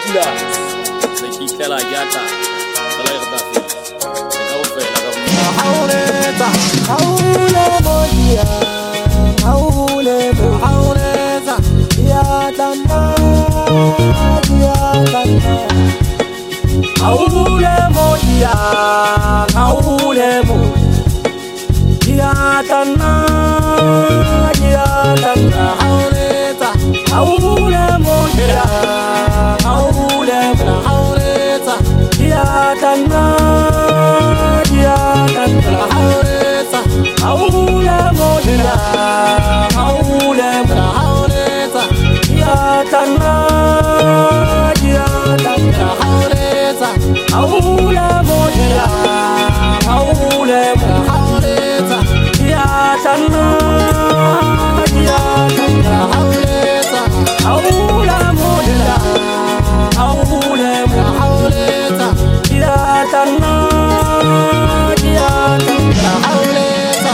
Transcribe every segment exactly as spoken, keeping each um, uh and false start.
pula se ke itlela jata tsela e rata fela se ka ofela ka mo hauleta haule modia haule hauleta ya tanda ya tanda haule modia haule modia tanda ya tanda hauleta haule modia haule hauleta ya tanda ya tanda hauleta haule modia haule hauleta ya tanda ya tanda hauleta haule modia haule hauleta ya tanda ya tanda hauleta haule modia haule hauleta ya tanda ya tanda hauleta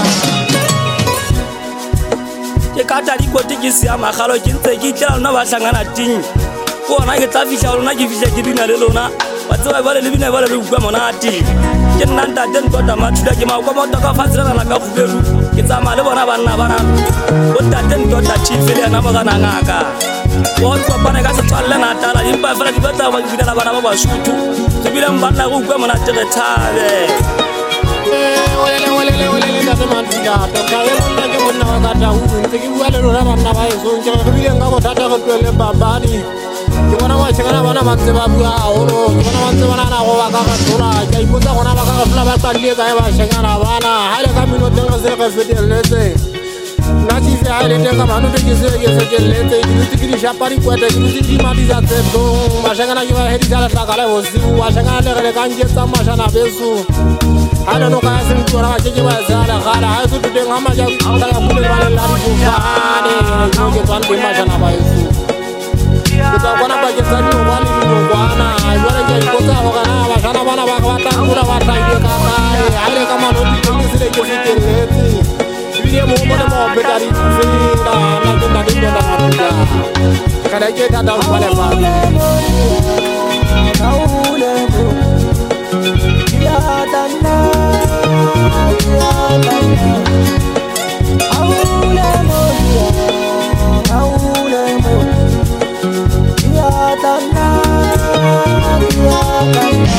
ke kata di kote ke sia magalo ke ntse ke tla lona ba hlangana ting ko ona ke tla fihla lona ke fihla ke bina le lona ba tswa ba le bina ba le utlwa monate ke nna nta den tota mathula ke ma kwa mo toka fatsela na ka khuberu ke tsama le bona banna bana o ta den tota chifele na ba kana ngaka o tswa bana ka setswalle na tala impa fela di batla ba bina bana ba basuthu ke bile mbanna go utlwa monate re thabe olele olele olele ka se mantsha to ka e monna ke monna wa kata hu ntse ke bua le rona banna ba e so ke re bile nga go thata go tlwele babadi ke bona ba tshela bana ba ntse ba bua holo ke bona ba ntse bana na go ba ka ga thola ke ipotsa gona ba ka ga thola ba tsalle ka ba shengana bana ha le ka mino teng ga se re feteletse na di se ha le teng ka mano ke se ke se ke letse di tsi ke di shapari kwete di tsi di madi za tse do ma shengana ke ba hedi za la tlaka le ho si wa shengana le re ka ngetsa mashana besu ana no ka se ntora ba ke ba zala gala ha se teng ha ma ja ka ya mule ba le la di bufane no ke tswan ke mashana ba yesu ke tsa bona ba ke tsa di ba le di bwana jwale ke ipotsa ho kana ba shana bana ba ka ba tla ngura ba tla ke ka kae ha le ka mano di ke se le ke se ke letse bile mo mo mo beta di fela na ke na di na ka kada ke ta da ba le ba haule ya tanda ya tanda haule modia haule modia ya tanda ya tanda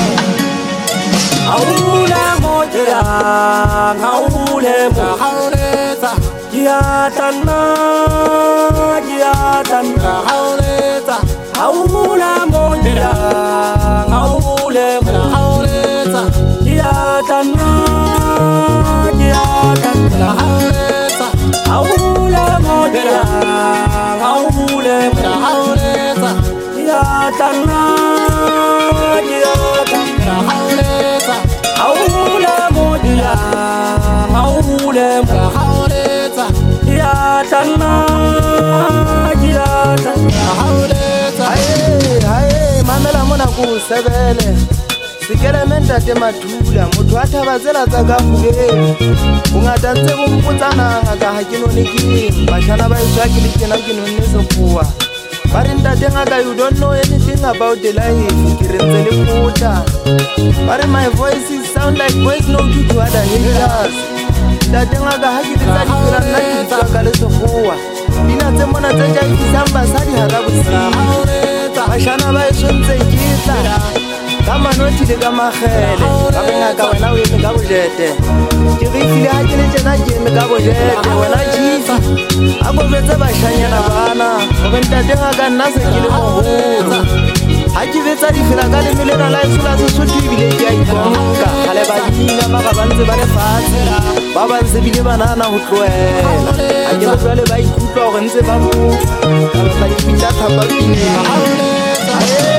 haule modia haule hauleta ya tanda ya tanda hauleta haule modia haule hauleta ya tanda ya tanda hauleta haule modia haule hauleta ya tanda ya tanda hauleta haule modia haule hauleta ya tanda ya tanda hauleta hae hae mamela mona ku sebele sikelementa te mathula motho a thabatsela tsa ka fubeng bongata ntse bo mpotsana ngaka ha ke none ke bashana ba iswa ke le kena ke nonne sefoa ba re ntate ngaka you don't know anything about the life ke re ntse le kota ba re my voice sound like voice note to other haters ntate ngaka ha ke tsa dikela nna ke tsa ka le sefoa dina tse mona tse ja isang basadi ha ka bosira bashana ba iswa ntse ke tla kama noti le ka magele ka ngaka wena o eme ka bojete ke re file ha ke le tjena ke eme ka bojete wena jifi a go betse bashanyana bana go ntate ngaka nna se ke le moholo ha ke betsa di fela ka le melena la isula se sotho bile ke a ikonka gale ba dina ba ba bantse ba le fatshe ba ba ntse bile banana ho tloela a ke go le ba ikutlwa go ntse ba mo ka ba di fita thapa pine